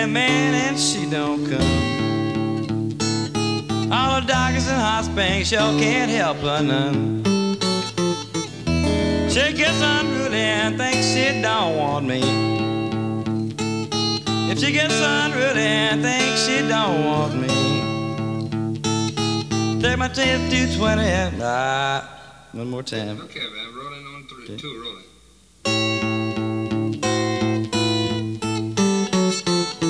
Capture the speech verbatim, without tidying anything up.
a man and she don't come. All the doctors and hospitals sure can't help her none. She gets unruly and thinks she don't want me. If she gets unruly and thinks she don't want me, take my tape to twenty. Ah, one more time. Okay, man. Rolling on three, two, rolling.